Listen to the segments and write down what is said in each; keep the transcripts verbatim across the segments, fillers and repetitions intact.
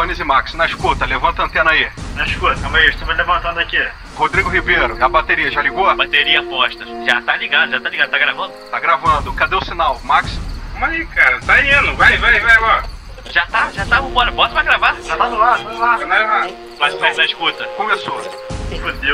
Papanis e Max, na escuta, levanta a antena aí. Na escuta, calma aí, estou me levantando aqui. Rodrigo Ribeiro, a bateria já ligou? Bateria posta. Já tá ligado, já tá ligado. Tá gravando? Tá gravando. Cadê o sinal, Max? Calma aí, cara, tá indo. Vai, vai, vai, ó. Já tá, já tá, vambora. Bota pra gravar. Já tá no ar, tá no ar. Tá no ar. Mas mas na escuta. Começou. Fudeu.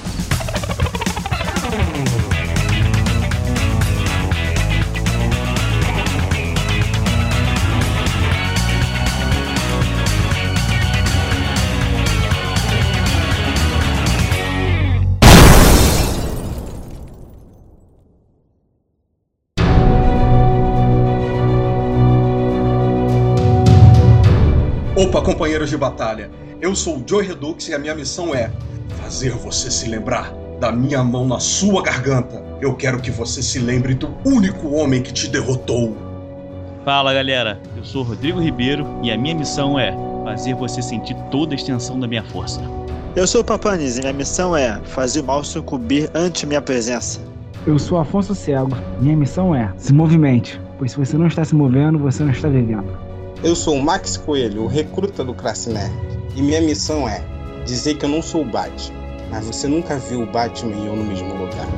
Opa, companheiros de batalha, eu sou o Joey Redux e a minha missão é fazer você se lembrar da minha mão na sua garganta. Eu quero que você se lembre do único homem que te derrotou. Fala galera, eu sou o Rodrigo Ribeiro e a minha missão é fazer você sentir toda a extensão da minha força. Eu sou o Papanis e minha missão é fazer o mal sucumbir ante minha presença. Eu sou Afonso Cego, minha missão é se movimente, pois se você não está se movendo, você não está vivendo. Eu sou o Max Coelho, o recruta do Classe Nerd, e minha missão é dizer que eu não sou o Batman, mas você nunca viu o Batman e eu no mesmo lugar.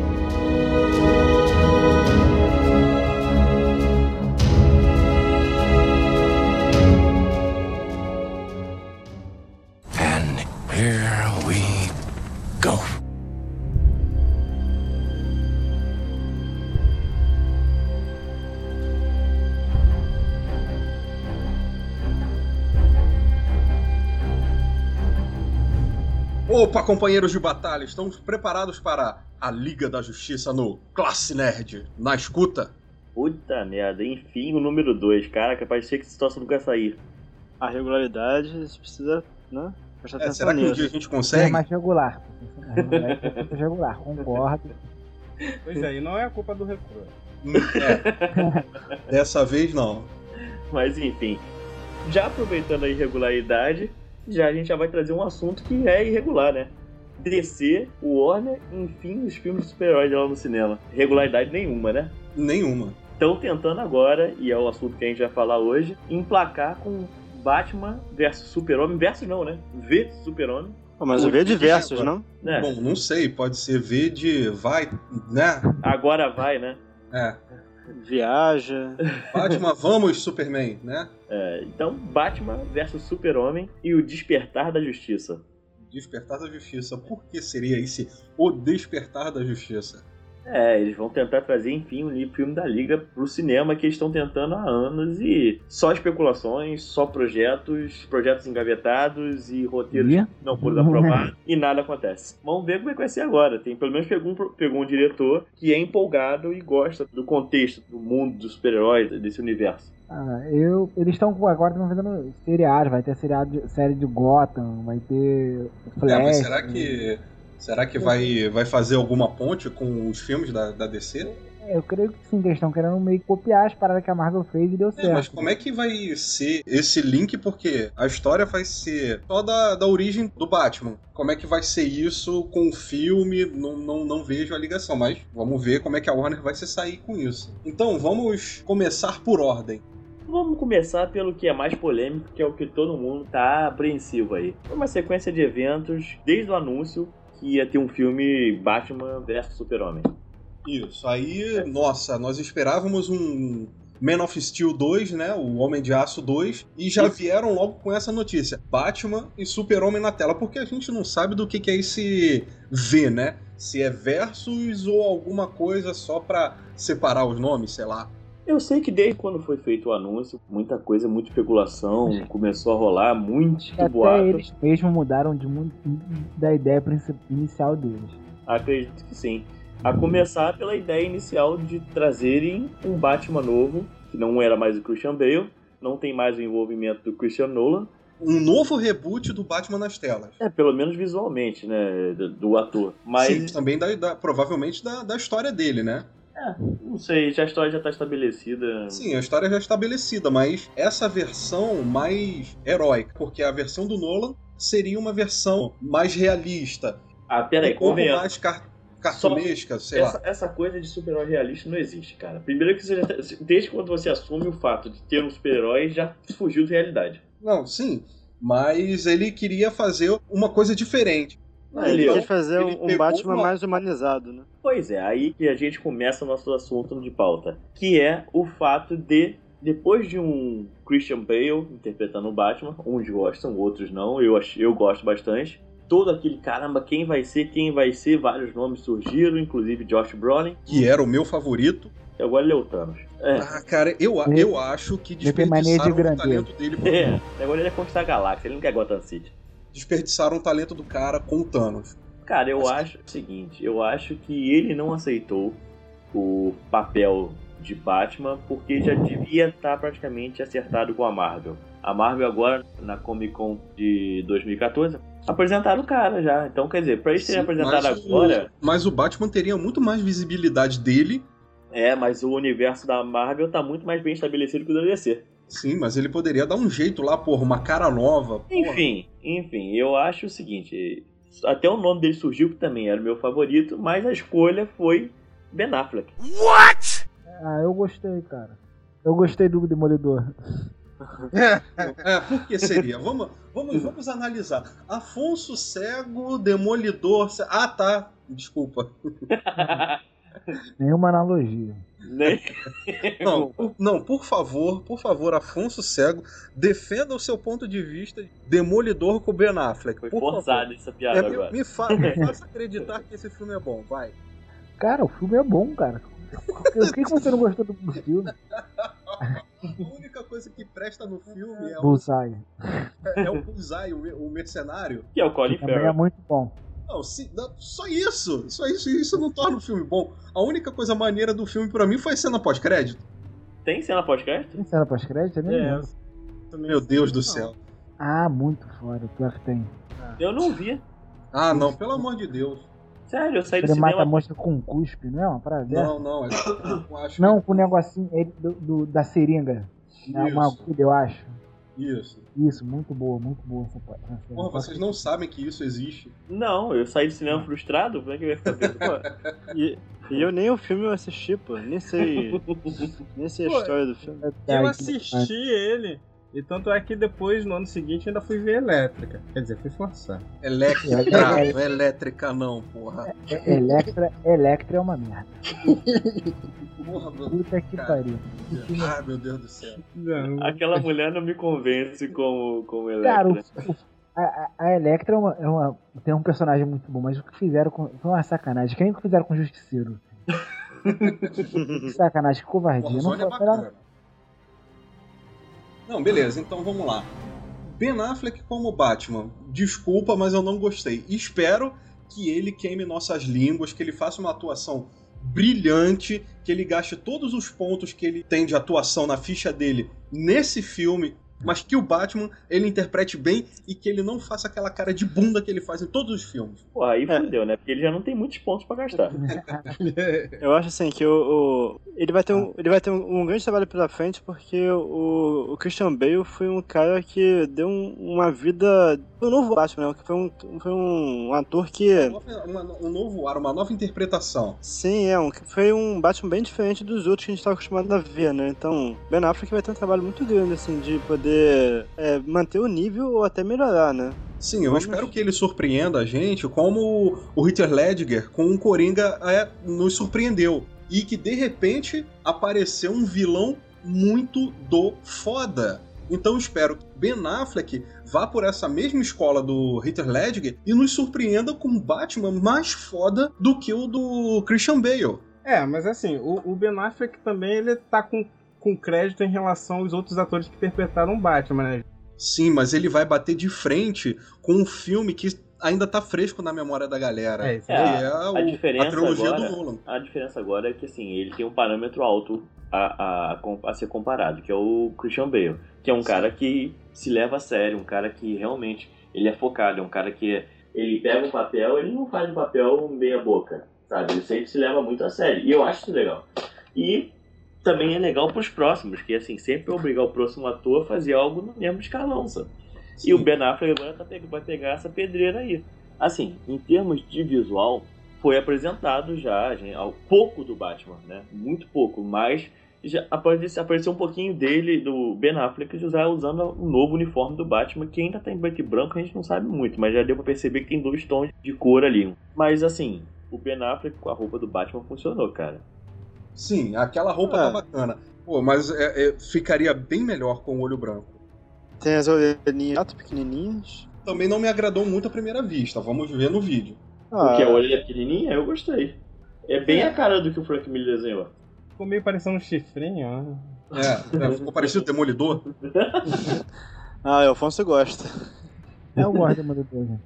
And here we go. Opa, companheiros de batalha, estamos preparados para a Liga da Justiça no Classe Nerd, na escuta? Puta merda, enfim, o número dois, caraca, parecia que essa situação não ia sair. A regularidade, você precisa, né, prestar É, atenção será que nisso. um dia a gente É consegue? mais regular. É regular, concordo. Pois é, e não é a culpa do recruta. É. Dessa vez não. Mas enfim, já aproveitando a irregularidade, já a gente já vai trazer um assunto que é irregular, né? D C, Warner, enfim, os filmes de super-heróis lá no cinema. Regularidade nenhuma, né? Nenhuma. Estão tentando agora, e é o assunto que a gente vai falar hoje, emplacar com Batman versus Super-Homem, versus não, né? V Super-Homem. Pô, mas o V é diversos, não? É. Bom, não sei, pode ser V de vai, né? Agora vai, né? É. Viaja. Batman, vamos, Superman, né? É, então, Batman versus Super-Homem e o Despertar da Justiça. Despertar da Justiça. Por que seria esse o Despertar da Justiça? É, eles vão tentar trazer, enfim, um filme da Liga pro cinema que eles estão tentando há anos e só especulações, só projetos, projetos engavetados e roteiros Yeah. não foram aprovados e nada acontece. Vamos ver como é que vai ser agora. Tem, pelo menos pegou um, pegou um diretor que é empolgado e gosta do contexto, do mundo dos super-heróis, desse universo. Ah, eu, eles estão agora estão fazendo seriados, vai ter seriado de, série de Gotham, vai ter Flash. É, mas será que, será que vai, vai fazer alguma ponte com os filmes da, da D C? Eu creio que sim, que eles estão querendo meio que copiar as paradas que a Marvel fez e deu É, certo. mas como é que vai ser esse link? Porque a história vai ser só da, da origem do Batman. Como é que vai ser isso com o filme? Não, não, não vejo a ligação, mas vamos ver como é que a Warner vai se sair com isso. Então, vamos começar por ordem. Vamos começar pelo que é mais polêmico, que é o que todo mundo tá apreensivo aí. Foi uma sequência de eventos, desde o anúncio que ia ter um filme Batman versus Super-Homem. Isso, aí, nossa, nós esperávamos um Man of Steel dois, né, o Homem de Aço dois, e já vieram logo com essa notícia, Batman e Super-Homem na tela, porque a gente não sabe do que, que é esse V, né, se é versus ou alguma coisa só pra separar os nomes, sei lá. Eu sei que desde quando foi feito o anúncio, muita coisa, muita especulação, começou a rolar, muito Até boato. eles mesmos mudaram de muito, da ideia princi- inicial deles. Acredito que sim. A começar pela ideia inicial de trazerem um Batman novo, que não era mais o Christian Bale, não tem mais o envolvimento do Christian Nolan. Um novo reboot do Batman nas telas. É, pelo menos visualmente, né, do, do ator. Mas, Sim, também da, da, provavelmente da, da história dele, né? é, não sei, já a história já está estabelecida. Sim, a história já é estabelecida, mas essa versão mais heróica, porque a versão do Nolan seria uma versão mais realista. Ah, peraí, um pouco convenhamos. mais car cartunesca, sei essa, lá. essa coisa de super-herói realista não existe, cara. Primeiro que você já, desde quando você assume o fato de ter um super-herói, já fugiu da realidade. Não, sim, mas ele queria fazer uma coisa diferente. Ah, ele Então, quis fazer ele um, um pegou Batman uma- mais humanizado, né? Pois é, aí que a gente começa o nosso assunto de pauta, que é o fato de, depois de um Christian Bale interpretando o Batman, uns gostam, outros não, eu, ach- eu gosto bastante, todo aquele, caramba, quem vai ser, quem vai ser, vários nomes surgiram, inclusive Josh Brolin, Que era o meu favorito. e agora ele é o Thanos. É, Ah, cara, eu, a- Ele- eu acho que ele tem mania de desperdiçaram o grandeza. talento dele. pro- é, agora ele é conquistar a galáxia, ele não quer Gotham City. Desperdiçaram o talento do cara com o Thanos. Cara, eu Acho acho o seguinte, eu acho que ele não aceitou o papel de Batman porque já devia estar praticamente acertado com a Marvel. A Marvel agora, na Comic Con de dois mil e quatorze, apresentaram o cara já. Então, quer dizer, pra ele ser Sim, apresentado mas o- agora, Mas o Batman teria muito mais visibilidade dele. é, mas o universo da Marvel tá muito mais bem estabelecido que o da D C. Sim, mas ele poderia dar um jeito lá, porra, uma cara nova. porra. Enfim, enfim, eu acho o seguinte, até o nome dele surgiu, que também era o meu favorito, mas a escolha foi Ben Affleck. Ah, eu gostei, cara. Eu gostei do Demolidor. É, por que seria? Vamos, vamos, vamos analisar. Afonso Cego, Demolidor. Ce- Ah, tá. Desculpa. Nenhuma analogia. Né? Não, por, não, por favor, por favor, Afonso Cego, defenda o seu ponto de vista de Demolidor com o Ben Affleck. Foi por forçado favor. essa piada É, me, agora. me, fa- me faça acreditar que esse filme é bom, vai. Cara, o filme é bom, cara. O que, que você não gostou do, do filme? A única coisa que presta no filme é o, Bullseye. é, é o Bullseye, o, me- o mercenário. Que é o Colin Também é Farrell. muito bom. Não, se- não, só isso, só isso, isso não torna o filme bom. A única coisa maneira do filme pra mim foi a cena pós-crédito. Tem cena pós-crédito? Tem cena pós-crédito? Eu nem É. lembro. Meu Deus do céu. Ah, muito foda. Pior que tem. Eu não vi. Ah, não, pelo amor de Deus. Sério, eu saí do Ele mata a cinema. mosca com um cuspe, não é uma parada dessa? Não, não, é, eu acho Não, com o negocinho ele, do, do- da seringa. É uma Isso. agulha, eu acho. que isso. Isso, muito boa, muito boa essa essa cena. Porra, vocês não sabem que isso existe. Não, eu saí do cinema frustrado, como é que eu ia ficar vendo? Pô, E, e eu nem o filme eu assisti, pô. Nem sei. Nem sei a Pô, história do filme. Eu assisti ele. E tanto é que depois, no ano seguinte, ainda fui ver Elétrica. Quer dizer, fui forçar. Elétrica, não é elétrica não, porra. É- Electra, Electra é uma merda. Porra, meu Puta que Cara. pariu. Deus. Ah, meu Deus do céu. Não, aquela mulher não me convence como, como Cara, Electra. o, o- a, a- a Electra é uma, é uma- tem um personagem muito bom, mas o que fizeram com. Foi uma sacanagem. Que nem o que fizeram com o Justiceiro. Que sacanagem, que covardia. Porra, Não Zônia é foi melhor- bacana. Não, beleza, então vamos lá. Ben Affleck como Batman. Desculpa, mas eu não gostei. Espero que ele queime nossas línguas, que ele faça uma atuação brilhante, que ele gaste todos os pontos que ele tem de atuação na ficha dele nesse filme, mas que o Batman ele interprete bem e que ele não faça aquela cara de bunda que ele faz em todos os filmes. Pô, aí É. fudeu, né? Porque ele já não tem muitos pontos pra gastar. Eu acho assim que o, o- ele vai ter, um, ele vai ter um, um grande trabalho pela frente porque o, o Christian Bale foi um cara que deu um- uma vida um novo Batman, né? Que foi um, foi um ator que Uma- uma- um novo ar, uma nova interpretação. sim, é um, foi um Batman bem diferente dos outros que a gente estava acostumado a ver, né? Então, Ben Affleck vai ter um trabalho muito grande assim de poder é, manter o nível ou até melhorar, né? Sim, eu Vamos- espero que ele surpreenda a gente como o Heath Ledger com o Coringa é, nos surpreendeu. E que de repente apareceu um vilão muito do foda. Então eu espero que Ben Affleck vá por essa mesma escola do Heath Ledger e nos surpreenda com um Batman mais foda do que o do Christian Bale. É, mas assim, o, o Ben Affleck também ele tá com, com crédito em relação aos outros atores que interpretaram o Batman, né? Sim, mas ele vai bater de frente com um filme que ainda tá fresco na memória da galera. É, isso que aí. é o- A diferença a trilogia agora- do Nolan. A diferença agora é que assim, ele tem um parâmetro alto a, a, a ser comparado, que é o Christian Bale, que é um cara que se leva a sério, um cara que realmente ele é focado, é um cara que ele pega um papel, ele não faz um papel meia boca, sabe? Ele sempre se leva muito a sério. E eu acho isso legal. E também é legal pros próximos, que assim, sempre obrigar o próximo ator a fazer algo no mesmo escalão, sabe? E o Ben Affleck agora tá pe- vai pegar essa pedreira aí. Assim, em termos de visual, foi apresentado já gente, ao pouco do Batman, né? Muito pouco, mas já apareceu, apareceu um pouquinho dele, do Ben Affleck, de usar usando o novo uniforme do Batman, que ainda tá em preto e branco, a gente não sabe muito, mas já deu pra perceber que tem dois tons de cor ali. Mas assim, o Ben Affleck com a roupa do Batman funcionou, cara. Sim, aquela roupa É. tá bacana. Pô, mas é, é, ficaria bem melhor com o olho branco. Tem as orelhinhas pequenininhas. Também não me agradou muito à primeira vista, vamos ver no vídeo. Ah, Porque a orelha pequenininha, eu gostei. É bem a cara do que o Frank Miller desenhou. Ficou meio parecendo um chifrinho, né? É, é, ficou parecido Demolidor. ah, o Alfonso gosta. Eu gosto da Demolidor, gente.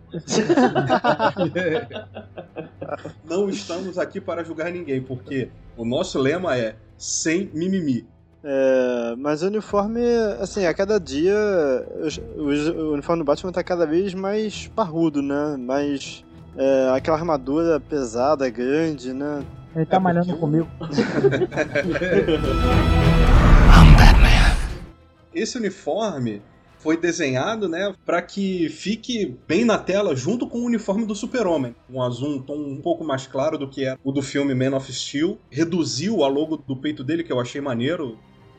Não estamos aqui para julgar ninguém, porque o nosso lema é sem mimimi. É, mas o uniforme, assim, a cada dia os- os- o uniforme do Batman tá cada vez mais parrudo, né? Mais é, aquela armadura pesada, grande, né? Ele tá É, malhando porque comigo. Esse uniforme foi desenhado, né, para que fique bem na tela junto com o uniforme do Super-Homem. Um azul, um tom um pouco mais claro do que é o do filme Man of Steel. Reduziu a logo do peito dele, que eu achei maneiro.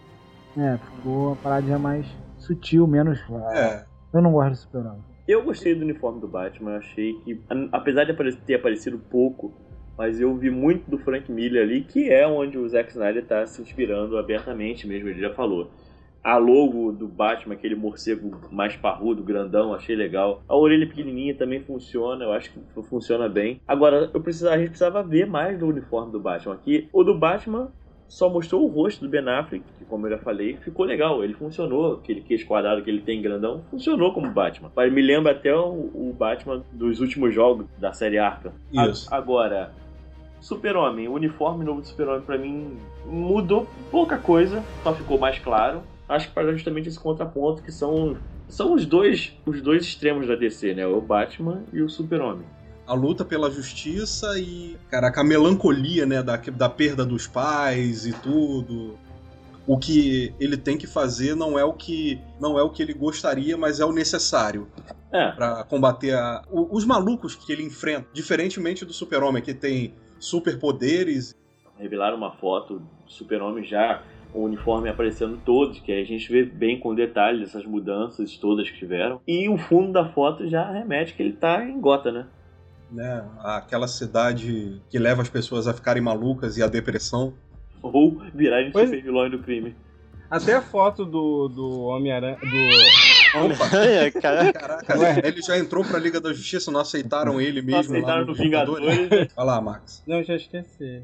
É, ficou uma paradinha mais sutil, menos. É. Eu não gosto do Super-Homem. Eu gostei do uniforme do Batman, eu achei que, a- apesar de apare- ter aparecido pouco, mas eu vi muito do Frank Miller ali, que é onde o Zack Snyder tá se inspirando abertamente mesmo, ele já falou. A logo do Batman, aquele morcego mais parrudo, grandão, achei legal. A orelha pequenininha também funciona, eu acho que funciona bem. Agora, eu precisava, a gente precisava ver mais do uniforme do Batman aqui. O do Batman só mostrou o rosto do Ben Affleck, que, como eu já falei, ficou legal. Ele funcionou, aquele queixo quadrado que ele tem grandão, funcionou como Batman. Mas me lembra até o, o Batman dos últimos jogos da série Arkham. Isso. A- agora, Super-Homem, o uniforme novo do Super-Homem pra mim mudou pouca coisa, só ficou mais claro. Acho que para justamente esse contraponto que são, são os dois os dois extremos da D C, né? O Batman e o Super-Homem. A luta pela justiça e, caraca, a melancolia, né, da, da perda dos pais e tudo. O que ele tem que fazer não é o que não é o que ele gostaria, mas é o necessário. É. Pra combater a, o- os malucos que ele enfrenta. Diferentemente do Super-Homem, que tem superpoderes. Revelaram uma foto do Super-Homem já, o uniforme aparecendo todos, que aí a gente vê bem com detalhes essas mudanças todas que tiveram. E o fundo da foto já remete que ele tá em Gotham, né? Né, aquela cidade que leva as pessoas a ficarem malucas e a depressão. Ou virarem Pois- super vilões do crime. Até a foto do, do Homem-Aranha. Do... Homem-Aranha, cara. Caraca, Ué. ele já entrou pra Liga da Justiça, não aceitaram ele mesmo. aceitaram lá no Vingadores. Vai lá, Max. Não, já esqueci.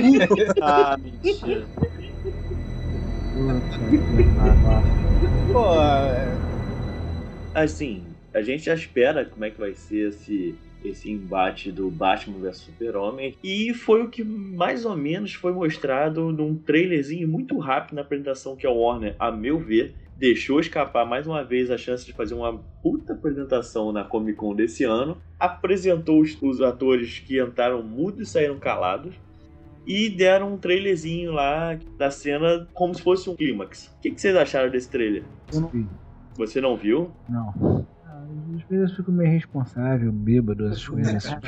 Ah, mentira. Pô, é... Assim, a gente já espera como é que vai ser esse, esse embate do Batman versus Super-Homem. E foi o que mais ou menos foi mostrado num trailerzinho muito rápido na apresentação que a Warner, a meu ver, deixou escapar mais uma vez a chance de fazer uma puta apresentação na Comic Con desse ano. Apresentou os, os atores que entraram mudos e saíram calados. E deram um trailerzinho lá da cena como se fosse um clímax. O que, que vocês acharam desse trailer? Eu não vi. Você não viu? Não. Ah, às vezes eu fico meio responsável, bêbado, essas coisas assim.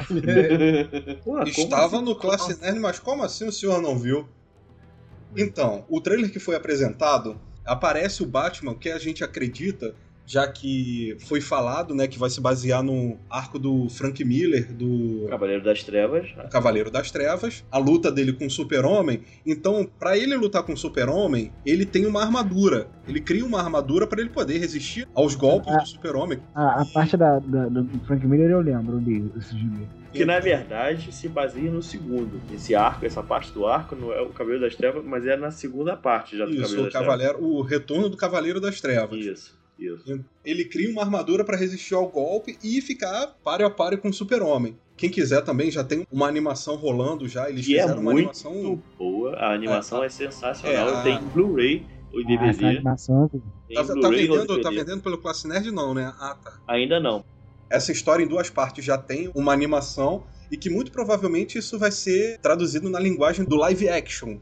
Pô, como Estava assim? no Classe Nerd, mas como assim o senhor não viu? Então, o trailer que foi apresentado, aparece o Batman que a gente acredita, já que foi falado, né, que vai se basear no arco do Frank Miller, do Cavaleiro das Trevas. Cavaleiro das Trevas, a luta dele com o Super-Homem. Então, pra ele lutar com o Super-Homem, ele tem uma armadura. Ele cria uma armadura pra ele poder resistir aos golpes do Super-Homem. A, a parte da, da- do Frank Miller eu lembro, eu li esse gibi. Que na verdade se baseia no segundo. Esse arco, essa parte do arco, não é o Cavaleiro das Trevas, mas é na segunda parte já do Isso, Cavaleiro o, das Cavaleiro, o retorno do Cavaleiro das Trevas. Trevas. Isso, isso. Ele cria uma armadura pra resistir ao golpe e ficar páreo a páreo com o Super-Homem. Quem quiser também já tem uma animação rolando já. Eles E é fizeram uma muito animação. boa, a animação é, sensacional. É, a- Tem Blu-ray, o Ah, essa D V D. animação. Tem Tá, tá Blu-ray ou vendendo, tá D V D. vendendo pelo Classe Nerd, não, né? Ah, tá. Ainda não. Essa história em duas partes já tem uma animação e que muito provavelmente isso vai ser traduzido na linguagem do live action.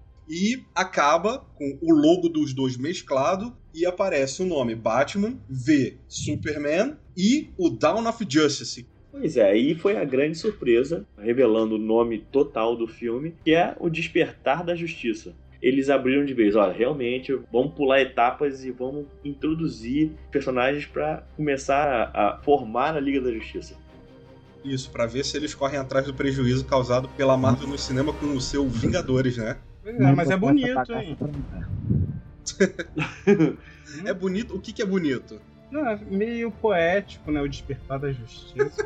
E acaba com o logo dos dois mesclado e aparece o nome Batman v Superman e o Dawn of Justice. Pois é, aí foi a grande surpresa, revelando o nome total do filme, que é o Despertar da Justiça. eles abriram de vez. Olha, realmente, vamos pular etapas e vamos introduzir personagens pra começar a, a formar a Liga da Justiça. Isso, pra ver se eles correm atrás do prejuízo causado pela Marvel no cinema com o seu Vingadores, né? É, mas é bonito, hein? É bonito? O que que é bonito? Não, é meio poético, né? O Despertar da Justiça.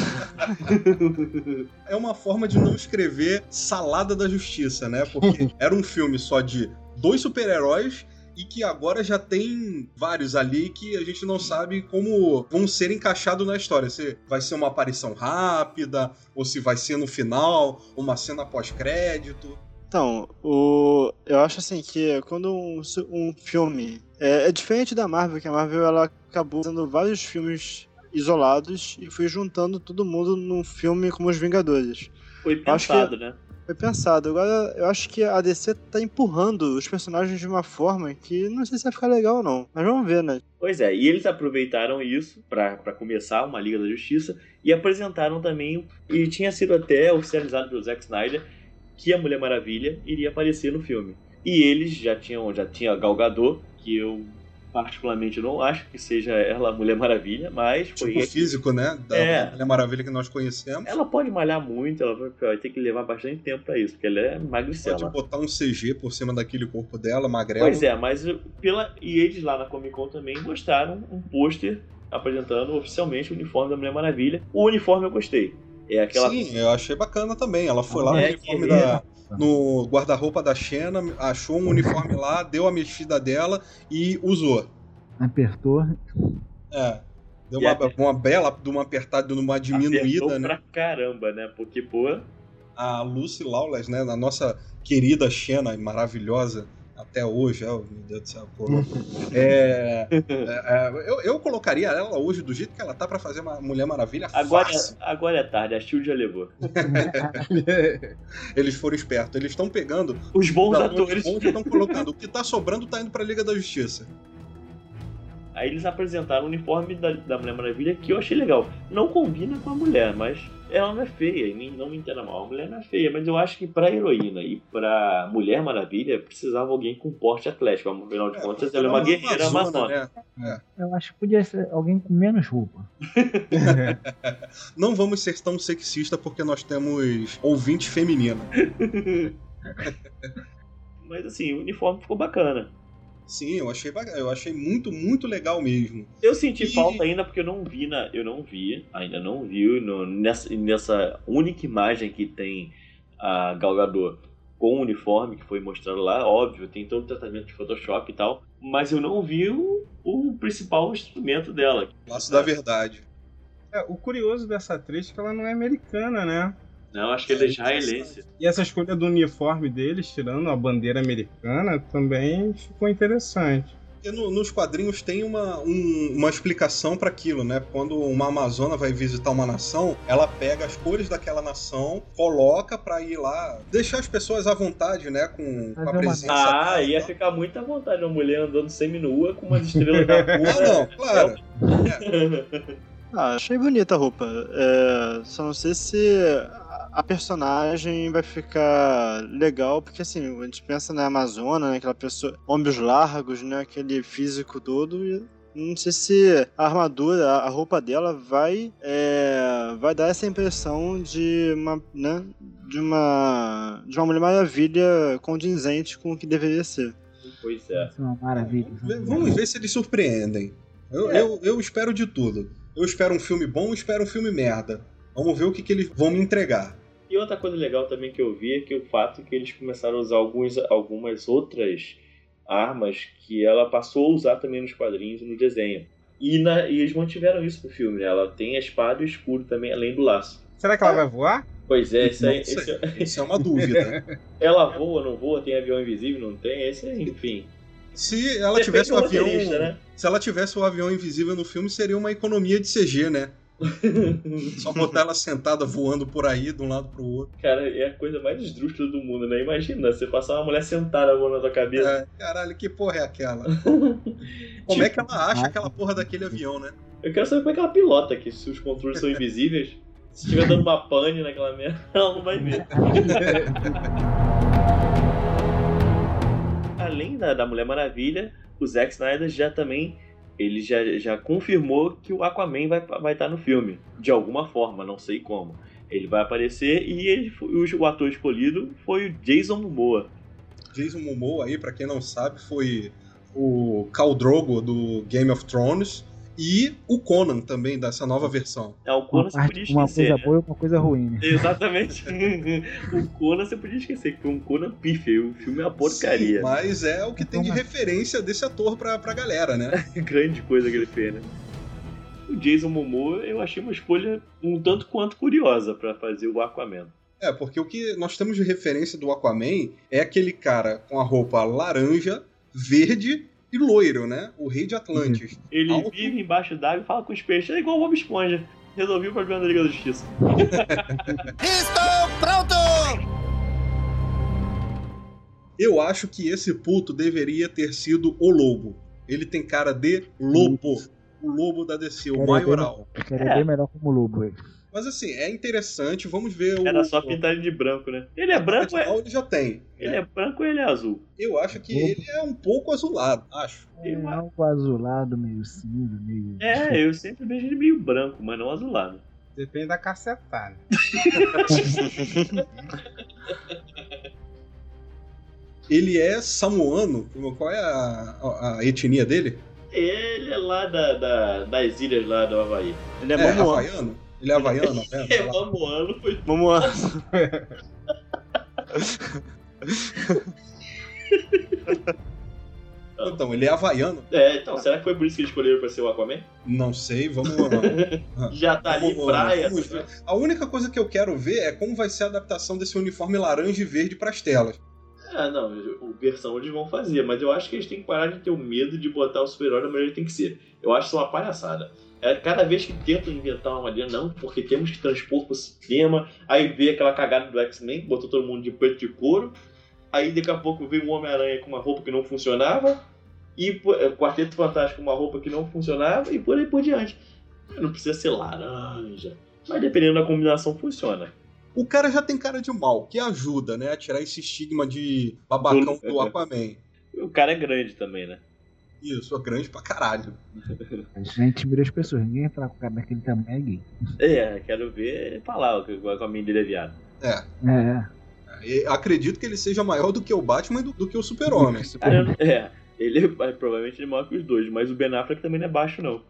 É uma forma de não escrever Salada da Justiça, né? Porque era um filme só de dois super-heróis e que agora já tem vários ali que a gente não sabe como vão ser encaixados na história. Se vai ser uma aparição rápida, ou se vai ser no final, uma cena pós-crédito. Então, o... eu acho assim que quando um, um filme... É, é diferente da Marvel, que a Marvel ela acabou fazendo vários filmes isolados e foi juntando todo mundo num filme como Os Vingadores. Foi pensado, que... né? Foi pensado. Agora, eu acho que a D C tá empurrando os personagens de uma forma que não sei se vai ficar legal ou não. Mas vamos ver, né? Pois é, e eles aproveitaram isso pra, pra começar uma Liga da Justiça e apresentaram também, e tinha sido até oficializado pelo Zack Snyder, que a Mulher Maravilha iria aparecer no filme. E eles já tinham, já tinha Gal Gadot, que eu particularmente não acho que seja ela a Mulher Maravilha, mas tipo foi... o físico, né? Da é. Mulher Maravilha que nós conhecemos. Ela pode malhar muito, ela vai, vai ter que levar bastante tempo pra isso, porque ela é magricela. Pode botar um C G por cima daquele corpo dela, magrela. Pois é, mas pela... E eles lá na Comic Con também gostaram um pôster apresentando oficialmente o uniforme da Mulher Maravilha. O uniforme eu gostei. É aquela... Sim, eu achei bacana também. Ela foi lá é, no uniforme é, da... no guarda-roupa da Xena, achou um uniforme lá, deu a mexida dela e usou. Apertou. É. Deu uma, uma bela, de uma apertada, de uma diminuída, apertou né? pra caramba, né? Porque, pô... A Lucy Lawless, né? A nossa querida Xena, maravilhosa, até hoje, oh, meu Deus do céu, pô. É, é, é, eu, eu colocaria ela hoje do jeito que ela tá pra fazer uma Mulher Maravilha agora, fácil. Agora é tarde, a Shield já levou. Eles foram espertos, eles estão pegando... Os bons os atores. Os bons estão colocando. O que tá sobrando tá indo pra Liga da Justiça. Aí eles apresentaram o uniforme da, da Mulher Maravilha, que eu achei legal. Não combina com a mulher, mas ela não é feia, e não me entenda mal. A mulher não é feia, mas eu acho que pra heroína e pra Mulher Maravilha precisava alguém com porte atlético. Afinal de É, contas, ela é uma guerreira amazônica. Né? É. Eu acho que podia ser alguém com menos roupa. Não vamos ser tão sexistas porque nós temos ouvinte feminino. Mas assim, o uniforme ficou bacana. Sim, eu achei, eu achei muito, muito legal mesmo. Eu senti e... falta ainda porque eu não vi, na, eu não vi, ainda não vi no, nessa, nessa única imagem que tem a Gal Gadot com o uniforme que foi mostrado lá, óbvio, tem todo o tratamento de Photoshop e tal, mas eu não vi o, o principal instrumento dela. Laço da verdade. É, o curioso dessa atriz é que ela não é americana, né? Não, acho que ela é israelense. E essa escolha do uniforme deles, tirando a bandeira americana, também ficou interessante. Porque no, nos quadrinhos tem uma, um, uma explicação para aquilo, né? Quando uma amazona vai visitar uma nação, ela pega as cores daquela nação, coloca para ir lá, deixar as pessoas à vontade, né? Com, com a presença. Ah, ia ficar muito à vontade uma mulher andando semi-nua com umas estrelas na rua. Ah, não, claro. É. Ah, achei bonita a roupa. É, só não sei se a personagem vai ficar legal, porque assim, a gente pensa na Amazona, né, aquela pessoa, ombros largos, né, aquele físico todo, e não sei se a armadura, a roupa dela vai, é, vai dar essa impressão de uma, né, de uma, de uma Mulher Maravilha condizente com o que deveria ser. Pois é. Isso é uma maravilha. Vamos ver se eles surpreendem. Eu, é. eu, eu espero de tudo. Eu espero um filme bom, eu espero um filme merda. Vamos ver o que, que eles vão me entregar. E outra coisa legal também que eu vi é que o fato que eles começaram a usar alguns, algumas outras armas que ela passou a usar também nos quadrinhos e no desenho. E, na, e eles mantiveram isso pro filme, né? Ela tem a espada e o escudo também, além do laço. Será que ela vai voar? Pois é, isso, aí, isso, esse, isso é uma dúvida. Ela voa, não voa, tem avião invisível, não tem? Esse, enfim. Se ela Depende tivesse o do avião, roteirista, né? Se ela tivesse o avião invisível no filme, seria uma economia de C G, né? Só botar ela sentada voando por aí, de um lado pro outro. Cara, é a coisa mais esdrúxula do mundo, né? Imagina, você passar uma mulher sentada voando na tua cabeça. É, caralho, que porra é aquela? Como tipo, é que ela acha aquela porra daquele avião, né? Eu quero saber como é que ela pilota aqui, se os controles são invisíveis. Se estiver dando uma pane naquela merda, ela não vai ver. da, da Mulher Maravilha, o Zack Snyder já também, ele já, já confirmou que o Aquaman vai estar vai tá no filme, de alguma forma, não sei como. Ele vai aparecer e ele, o, o ator escolhido foi o Jason Momoa. Jason Momoa aí, pra quem não sabe, foi o Khal Drogo do Game of Thrones e o Conan também, dessa nova versão. É, o Conan uma você parte, podia uma esquecer. coisa Né? boa e uma coisa ruim. Né? Exatamente. O Conan você podia esquecer, que foi um Conan pífio, o filme é uma porcaria. Sim, mas é o que tem de referência desse ator pra, pra galera, né? Grande coisa que ele fez, né? O Jason Momoa eu achei uma escolha um tanto quanto curiosa pra fazer o Aquaman. É, porque o que nós temos de referência do Aquaman é aquele cara com a roupa laranja, verde e loiro, né? O rei de Atlantis. Ele Alto... vive embaixo d'água e fala com os peixes. É igual o Bob Esponja. Resolvi o problema da Liga da Justiça. Estou pronto! Eu acho que esse puto deveria ter sido o Lobo. Ele tem cara de lobo. O Lobo da D C, o maioral. Queria é. bem melhor como lobo ele. Mas assim, é interessante, vamos ver o... Era só pintar ele de branco, né? Ele é branco, é... Ele já tem. Ele né? é branco ou ele é azul? Eu acho que ele é um pouco azulado, acho. É algo azulado, meio cinza, meio... É, eu sempre vejo ele meio branco, mas não azulado. Depende da cacetada. Ele é samoano? Qual é a, a, a etnia dele? Ele é lá da, da, das ilhas lá do Havaí. Ele é, é mamoano. havaiano? Ele é havaiano? Né? É mamoano, foi... Mamoano. Então, ele é havaiano? É, então, será que foi por isso que eles escolheram pra ser o Aquaman? Não sei, vamos... Já tá ali, vamos, praia. vamos ver. A única coisa que eu quero ver é como vai ser a adaptação desse uniforme laranja e verde pras telas. Ah, não, a versão eles vão fazer, mas eu acho que eles têm que parar de ter o medo de botar o super-herói da maneira que tem que ser. Eu acho isso uma palhaçada. É, cada vez que tentam inventar uma maneira, não, porque temos que transpor pro cinema, aí vê aquela cagada do X-Men, botou todo mundo de preto de couro, aí daqui a pouco veio um Homem-Aranha com uma roupa que não funcionava, e o Quarteto Fantástico com uma roupa que não funcionava, e por aí por diante. Não precisa ser laranja, mas dependendo da combinação funciona. O cara já tem cara de mal, que ajuda, né, a tirar esse estigma de babacão do Aquaman. O cara é grande também, né? Isso, é grande pra caralho. A gente mira as pessoas, ninguém fala com o cara daquele tamanho é gay. É, quero ver falar que o Aquaman dele é viado. É. É. E acredito que ele seja maior do que o Batman e do, do que o Super-Homem. É, ele é provavelmente ele é maior que os dois, mas o Ben Affleck também não é baixo, não.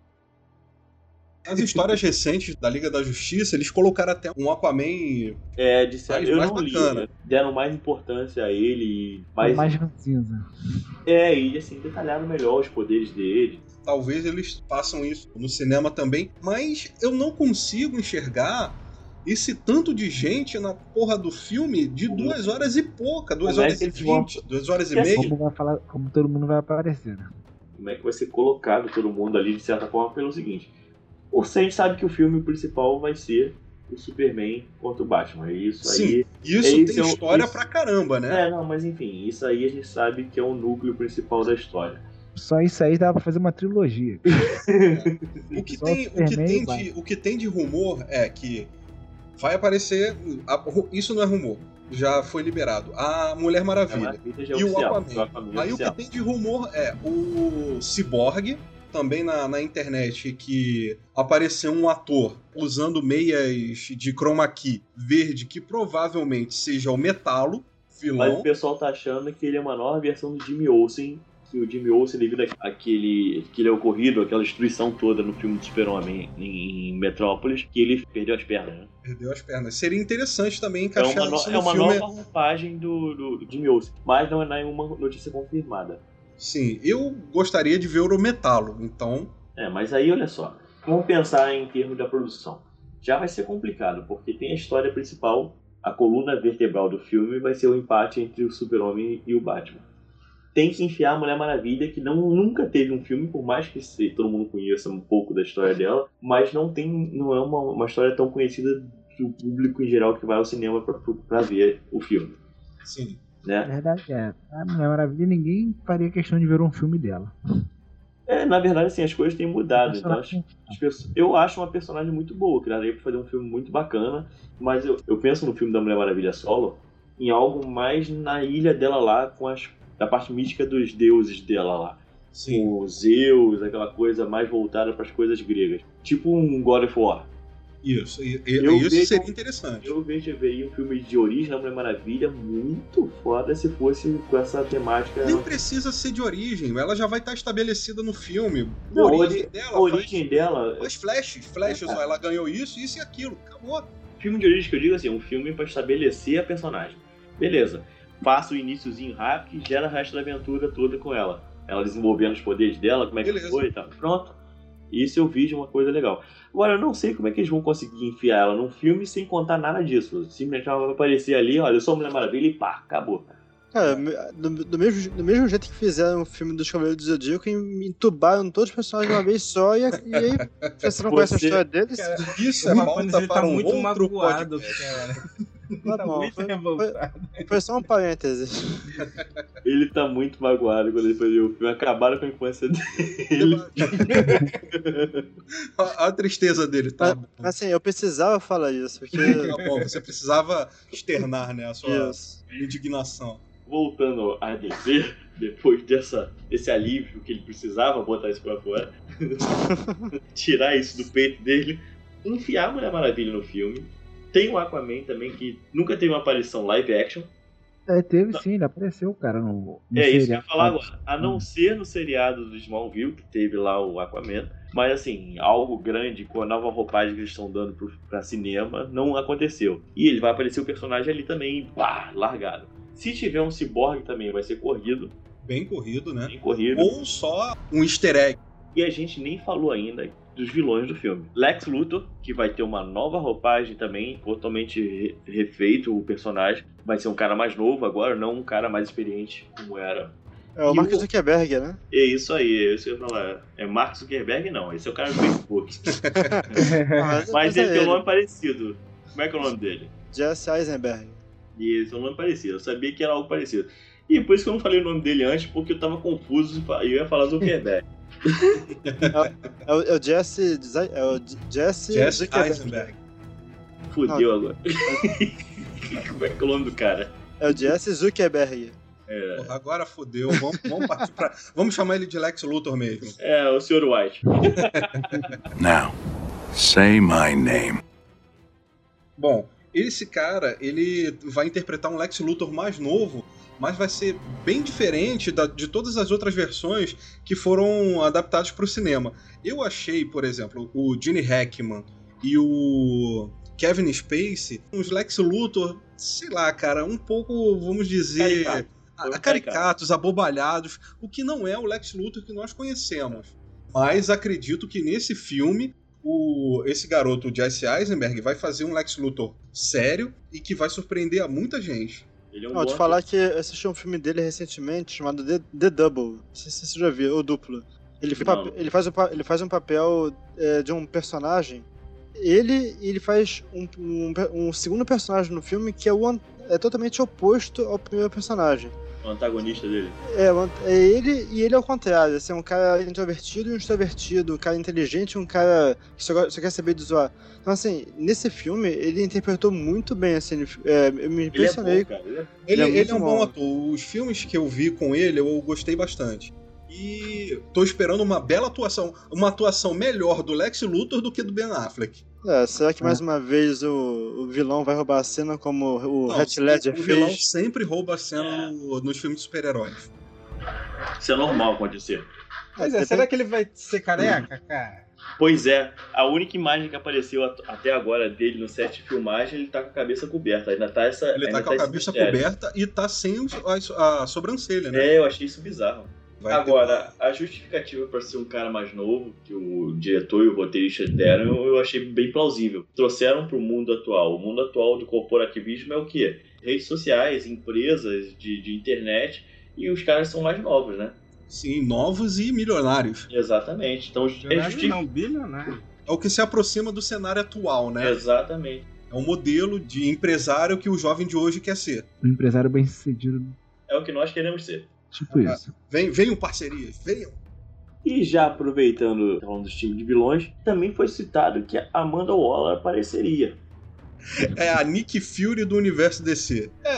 As histórias recentes da Liga da Justiça, eles colocaram até um Aquaman é, disseram, mais, eu mais não li, bacana. Né? Deram mais importância a ele. Mais, mais cinza. É, e assim, detalharam melhor os poderes dele. Talvez eles façam isso no cinema também, mas eu não consigo enxergar esse tanto de gente na porra do filme de duas horas e pouca, duas Como horas é e vinte, vão... duas horas e assim, meia. Como, vai falar, como todo mundo vai aparecer, né? Como é que vai ser colocado todo mundo ali, de certa forma, pelo seguinte... O Sam sabe que o filme principal vai ser o Superman contra o Batman. Isso Sim, aí. isso é, tem história isso... pra caramba, né? É, não, mas enfim, isso aí a gente sabe que é o núcleo principal da história. Só isso aí dá pra fazer uma trilogia. o, que tem, o, que tem de, o que tem de rumor é que vai aparecer. Isso não é rumor, já foi liberado. A Mulher Maravilha é e oficial, o Aquaman. o Aquaman aí oficial. O que tem de rumor é o Cyborg. Também na, na internet, que apareceu um ator usando meias de chroma key verde, que provavelmente seja o Metalo, vilão. Mas o pessoal tá achando que ele é uma nova versão do Jimmy Olsen, que o Jimmy Olsen, devido àquele, àquele ocorrido, aquela destruição toda no filme do Super-Homem em, em Metrópolis, que ele perdeu as pernas, né? Perdeu as pernas. Seria interessante também encaixar é uma, no, isso no é uma filme. nova roupagem do, do, do Jimmy Olsen, mas não é nenhuma notícia confirmada. Sim, eu gostaria de ver o Metalo, então... É, mas aí, olha só, vamos pensar em termos da produção. Já vai ser complicado, porque tem a história principal, a coluna vertebral do filme vai ser o empate entre o Super-Homem e o Batman. Tem que enfiar a Mulher Maravilha, que não, nunca teve um filme, por mais que se, todo mundo conheça um pouco da história dela, mas não, tem, não é uma, uma história tão conhecida do público em geral que vai ao cinema para ver o filme. Sim. Né? A verdade é, a Mulher Maravilha, ninguém faria questão de ver um filme dela. É, na verdade, assim, as coisas têm mudado. Então, as, as pessoas, eu acho uma personagem muito boa, que daria pra fazer um filme muito bacana, mas eu, eu penso no filme da Mulher Maravilha solo em algo mais na ilha dela lá, com as da parte mística dos deuses dela lá. Sim. O Zeus, aquela coisa mais voltada para as coisas gregas. Tipo um God of War. Isso, e, e, Eu isso vejo- seria interessante. Eu vejo um filme de origem da Mulher Maravilha muito foda se fosse com essa temática. Nem precisa ser de origem, ela já vai estar estabelecida no filme. Não, a a origem ori- dela, a origem dela. Faz flashes, flashes, ó, ela ganhou isso, isso e aquilo, acabou. Filme de origem que eu digo assim, um filme para estabelecer a personagem. Beleza, faça o iniciozinho rápido e gera o resto da aventura toda com ela. Ela desenvolvendo os poderes dela, como é que Beleza. foi e tal. Pronto. Isso eu vi de uma coisa legal. Agora, eu não sei como é que eles vão conseguir enfiar ela num filme sem contar nada disso. Simplesmente ela vai aparecer ali, olha, eu sou a Mulher Maravilha e pá, acabou. Cara, do, do mesmo, do mesmo jeito que fizeram o filme dos Cavaleiros do Zodíaco, entubaram todos os personagens de uma vez só, e, e aí você não conhece a Você- história deles? Cara, Isso o é Rafanes, pauta ele tá para um muito outro magoado, podcast. cara. Tá Tá bom, muito foi- revoltado. Foi só um parênteses. Ele tá muito magoado quando ele foi ver o filme. Acabaram com a infância dele. A, a tristeza dele, tá? Mas, mas assim, eu precisava falar isso, porque... Tá bom, você precisava externar, né, a sua Isso. indignação. Voltando a D C, depois dessa, desse alívio que ele precisava botar isso pra fora, tirar isso do peito dele, enfiar a Mulher Maravilha no filme. Tem o Aquaman também, que nunca teve uma aparição live action. É, teve sim, ele apareceu, cara, no, no É isso que eu ia seriado. falar agora. A não ser no seriado do Smallville, que teve lá o Aquaman. Mas assim, algo grande com a nova roupagem que eles estão dando pro, pra cinema, não aconteceu. E ele vai aparecer o personagem ali também, pá, largado. Se tiver um ciborgue também, vai ser corrido. Bem corrido, né? Bem corrido. Ou só um easter egg. E a gente nem falou ainda dos vilões do filme. Lex Luthor, que vai ter uma nova roupagem também, totalmente re- refeito o personagem. Vai ser um cara mais novo agora, não um cara mais experiente como era. É o E Mark o- Zuckerberg, né? É isso aí, é isso que eu ia falar. É Mark Zuckerberg? Não, esse é o cara do Facebook. Ah, Mas é ele tem um ele. nome parecido. Como é que é o nome dele? Jesse Eisenberg. E esse é um nome parecido. Eu sabia que era algo parecido. E por isso que eu não falei o nome dele antes, porque eu tava confuso e eu ia falar Zuckerberg. É o, é o Jesse... É o Jesse, Jesse Zuckerberg. Eisenberg. Fudeu agora. Como é que é o nome do cara? É o Jesse Zuckerberg. É, Porra, agora fodeu. Vamos, vamos partir pra. Vamos chamar ele de Lex Luthor mesmo. é o senhor White. Now, say my name. Bom, esse cara, ele vai interpretar um Lex Luthor mais novo, mas vai ser bem diferente da- de todas as outras versões que foram adaptadas para o cinema. Eu achei, por exemplo, o Gene Hackman e o Kevin Spacey, uns Lex Luthor, sei lá, cara, um pouco, vamos dizer, Caricato. a- caricatos, abobalhados, o que não é o Lex Luthor que nós conhecemos. Mas acredito que nesse filme o, esse garoto, o Jesse Eisenberg, vai fazer um Lex Luthor sério e que vai surpreender a muita gente. Ele é um Não, bom te falar que eu assisti um filme dele recentemente chamado The, The Double. Não sei se você já viu, o Duplo. Ele, faz Não. pape- ele, faz, um, pa- ele faz um papel é, de um personagem. Ele, ele faz um, um, um segundo personagem no filme que é, o, an- é totalmente oposto ao primeiro personagem. o antagonista dele. É, o an- é ele e ele é o contrário. Assim, é um cara introvertido e um extrovertido, um cara inteligente e um cara que só, go- só quer saber de zoar. Então, assim, nesse filme ele interpretou muito bem, assim, ele- é, eu me Ele é impressionei. bom, cara. Ele é... Ele, Ele é ele muito é um bom bom. ator. Os filmes que eu vi com ele, eu gostei bastante. E tô esperando uma bela atuação. Uma atuação melhor do Lex Luthor do que do Ben Affleck. É, será que mais uma vez o, o vilão vai roubar a cena como o Não, Heath Ledger o vilão fez? sempre rouba a cena no- nos filmes de super-heróis. Isso é normal acontecer. Pois é, será que ele vai ser careca, cara? Pois é, a única imagem que apareceu at- até agora dele no set de filmagem, ele tá com a cabeça coberta. Ainda tá essa. Ele ainda tá com a esse cabeça mistério. coberta e tá sem os- a, a sobrancelha, né? É, eu achei isso bizarro. Vai ter- Agora, a justificativa para ser um cara mais novo, que o diretor e o roteirista deram, eu eu achei bem plausível. Trouxeram para o mundo atual. O mundo atual do corporativismo é o quê? Redes sociais, empresas de, de internet, e os caras são mais novos, né? Sim, novos e milionários. Exatamente. Então, é Bilionário justi- não, bilionário. É o que se aproxima do cenário atual, né? Exatamente. É um modelo de empresário que o jovem de hoje quer ser. Um empresário bem sucedido, É o que nós queremos ser. tipo isso. Vem, venham parcerias, venham. E já aproveitando, falando dos times de vilões, também foi citado que a Amanda Waller apareceria. É a Nick Fury do universo D C. É,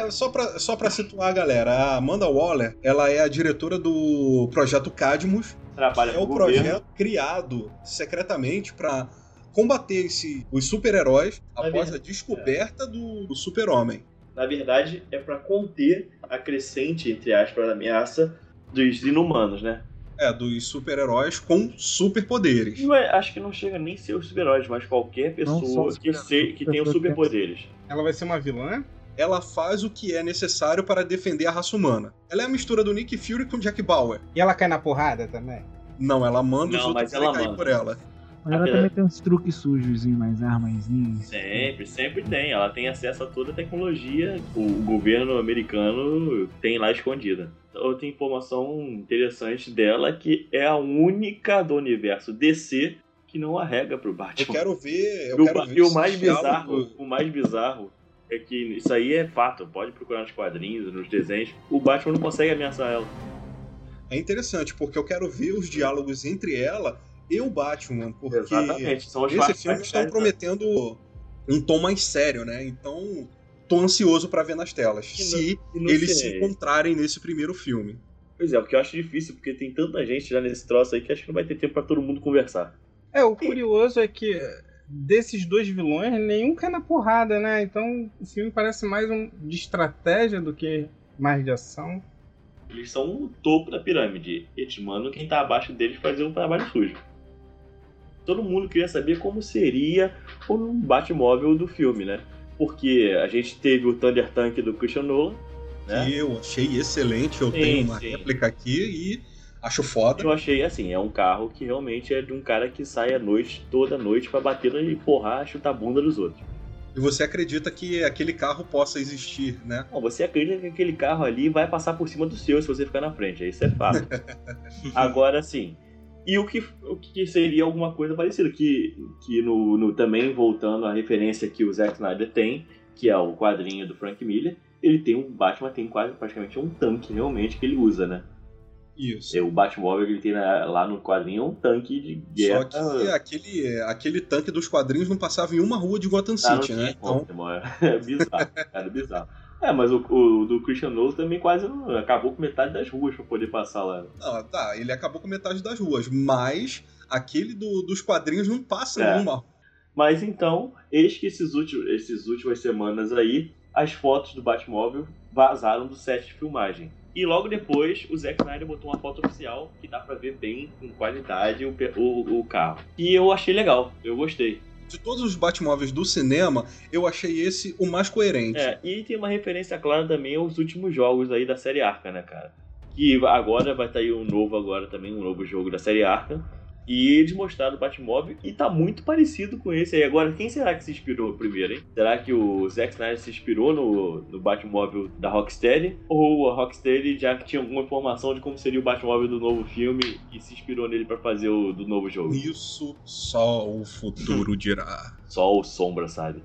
É, só pra, só pra situar a galera, a Amanda Waller, ela é a diretora do projeto Cadmus, Trabalha que é o projeto criado secretamente pra combater esse, os super-heróis Na após verdade, a descoberta é. do, do super-homem. Na verdade, é pra conter a crescente, entre aspas, ameaça dos inumanos, né? É, dos super-heróis com superpoderes. Não é, acho que não chega nem a ser os super-heróis, mas qualquer pessoa que, se, que tenha superpoderes. Ela vai ser uma vilã? Ela faz o que é necessário para defender a raça humana. Ela é a mistura do Nick Fury com Jack Bauer. E ela cai na porrada também? Não, ela manda Não, os outros mas ela cair manda. por ela. Mas ela também tem uns truques sujos, umas armazinhas. Sempre, sempre tem. Ela tem acesso a toda a tecnologia que o governo americano tem lá escondida. Outra informação interessante dela é que é a única do universo D C que não arrega pro Batman. Eu quero ver. Eu e o, quero ver e o esse mais diálogo. bizarro, o mais bizarro é que isso aí é fato. Pode procurar nos quadrinhos, nos desenhos. O Batman não consegue ameaçar ela. É interessante, porque eu quero ver os diálogos entre ela e o Batman, porque Exatamente, são os nesse fatos filme mais estão sérios. prometendo um tom mais sério, né? Então, tô ansioso pra ver nas telas, E no- se e no eles se cinema? encontrarem nesse primeiro filme. Pois é, o que eu acho difícil, porque tem tanta gente já nesse troço aí que acho que não vai ter tempo pra todo mundo conversar. É, o curioso é que desses dois vilões, nenhum cai na porrada, né? Então o filme parece mais um de estratégia do que mais de ação. Eles são o topo da pirâmide. Eles mandam quem tá abaixo deles fazer um trabalho sujo. Todo mundo queria saber como seria o Batmóvel do filme, né? Porque a gente teve o Thunder Tank do Christian Nolan, né? Que eu achei excelente, eu Sim, tenho uma sim. réplica aqui e acho foda. Eu achei assim, é um carro que realmente é de um cara que sai à noite, toda noite, pra bater e porrar, chutar a bunda dos outros. E você acredita que aquele carro possa existir, né? Não, você acredita que aquele carro ali vai passar por cima do seu se você ficar na frente, isso é fato. Agora sim, e o que, o que seria alguma coisa parecida, que, que no, no, também voltando à referência que o Zack Snyder tem, que é o quadrinho do Frank Miller, ele tem um Batman, tem quase praticamente um tanque realmente que ele usa, né? Isso. O Batmóvel que ele tem na- lá no quadrinho é um tanque de guerra. Só que aquele, aquele tanque dos quadrinhos não passava em uma rua de Gotham Ah, não City, tinha né? Então, como, irmão. É bizarro, era bizarro. É, mas o, o do Christian Nolan também quase não- acabou com metade das ruas pra poder passar lá. não, tá, ele acabou com metade das ruas, mas aquele do- dos quadrinhos não passa É. em uma. Mas então, eis que esses últimos, esses últimas semanas aí, as fotos do Batmóvel vazaram do set de filmagem. E logo depois, o Zack Snyder botou uma foto oficial que dá pra ver bem, com qualidade, o, pe- o, o carro. E eu achei legal, eu gostei. De todos os Batmóveis do cinema, eu achei esse o mais coerente. É, e tem uma referência clara também aos últimos jogos aí da série Arkham, né, cara? Que agora vai estar aí um novo agora também, um novo jogo da série Arkham. E eles mostraram o Batmóvel e tá muito parecido com esse aí. Agora, quem será que se inspirou primeiro, hein? Será que o Zack Snyder se inspirou no, no Batmóvel da Rocksteady? Ou a Rocksteady já tinha alguma informação de como seria o Batmóvel do novo filme e se inspirou nele pra fazer o do novo jogo? Isso só o futuro dirá. Só o Sombra, sabe?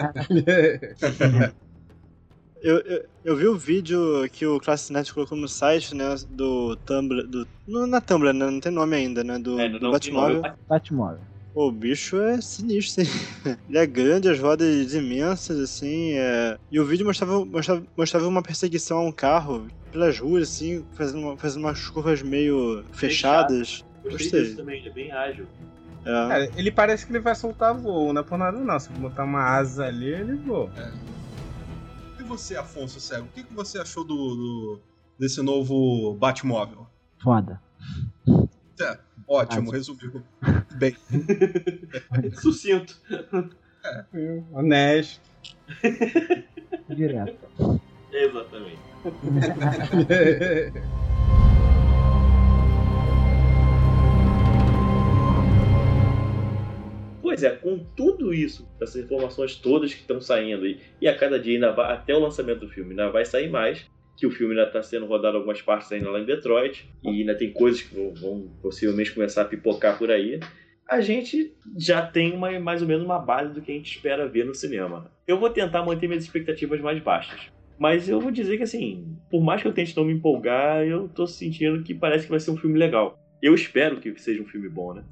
Eu, eu, eu vi o vídeo que o Classinet colocou no site, né, do Tumblr, do, no, na Tumblr, né, não tem nome ainda, né, do, É, do não tem Batmóvel. nome. Batmóvel. Pô, o bicho é sinistro, hein? Ele é grande, as rodas imensas, assim, é... E o vídeo mostrava, mostrava, mostrava uma perseguição a um carro pelas ruas, assim, fazendo, uma, fazendo umas curvas meio fechadas. Gostei Gostei. disso também, ele é bem ágil. É. Cara, ele parece que ele vai soltar voo, não é por nada não. Se botar uma asa ali, ele voa. E você, Afonso Cego, o que, que você achou do, do- desse novo Batmóvel? Foda. É, ótimo, Ah, resumiu bem. Sucinto. Honesto. Direto. Exatamente. Pois é, com tudo isso, essas informações todas que estão saindo e, e a cada dia ainda vai, até o lançamento do filme ainda vai sair mais, que o filme ainda está sendo rodado em algumas partes ainda lá em Detroit e ainda tem coisas que vão, vão possivelmente começar a pipocar por aí. A gente já tem uma, mais ou menos uma base do que a gente espera ver no cinema. Eu vou tentar manter minhas expectativas mais baixas. Mas eu vou dizer que assim, por mais que eu tente não me empolgar, eu tô sentindo que parece que vai ser um filme legal. Eu espero que seja um filme bom, né?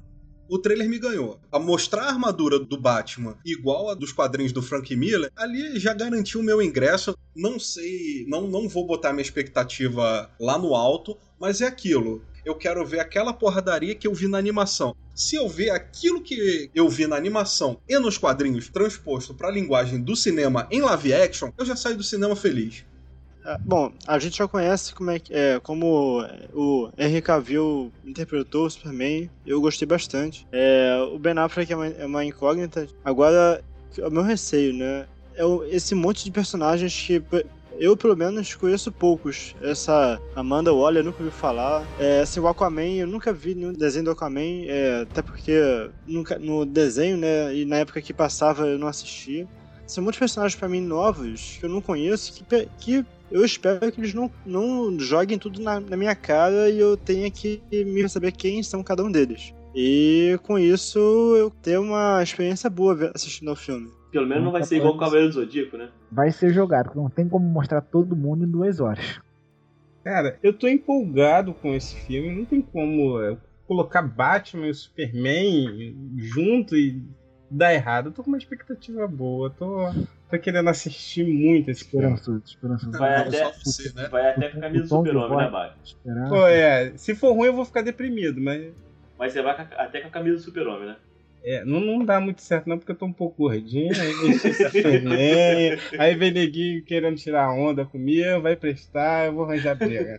O trailer me ganhou. A mostrar a armadura do Batman igual a dos quadrinhos do Frank Miller, ali já garantiu o meu ingresso. Não sei, não, não vou botar minha expectativa lá no alto, mas é aquilo. Eu quero ver aquela porradaria que eu vi na animação. Se eu ver aquilo que eu vi na animação e nos quadrinhos transposto para a linguagem do cinema em live action, eu já saio do cinema feliz. É, bom, a gente já conhece como é, é como o Henry Cavill interpretou o Superman. Eu gostei bastante. É, o Ben Affleck é uma, é uma incógnita. Agora, o meu receio, né? É o, esse monte de personagens que eu, pelo menos, conheço poucos. Essa Amanda Waller, eu nunca ouvi falar. É, assim, o Aquaman, eu nunca vi nenhum desenho do Aquaman, é, até porque nunca, no desenho, né, e na época que passava eu não assistia. São muitos personagens pra mim novos, que eu não conheço, que, que eu espero que eles não, não joguem tudo na, na minha cara e eu tenha que me saber quem são cada um deles. E com isso eu tenho uma experiência boa assistindo ao filme. Pelo menos não vai ser igual o Cavaleiro do Zodíaco, né? Vai ser jogado, porque não tem como mostrar todo mundo em duas horas. Cara, eu tô empolgado com esse filme. Não tem como é, colocar Batman e Superman junto e dar errado. Eu tô com uma expectativa boa. Tô, tô querendo assistir muito esse filme. Esperançoso, esperançoso. Vai até, você, né? Vai até com a camisa do Super-Homem, né, Batman? Pô, é. Se for ruim, eu vou ficar deprimido, mas... Mas você vai até com a camisa do Super-Homem, né? É, não, não dá muito certo não, porque eu tô um pouco gordinho, aí, aí vem neguinho querendo tirar onda comigo, vai prestar, eu vou arranjar briga.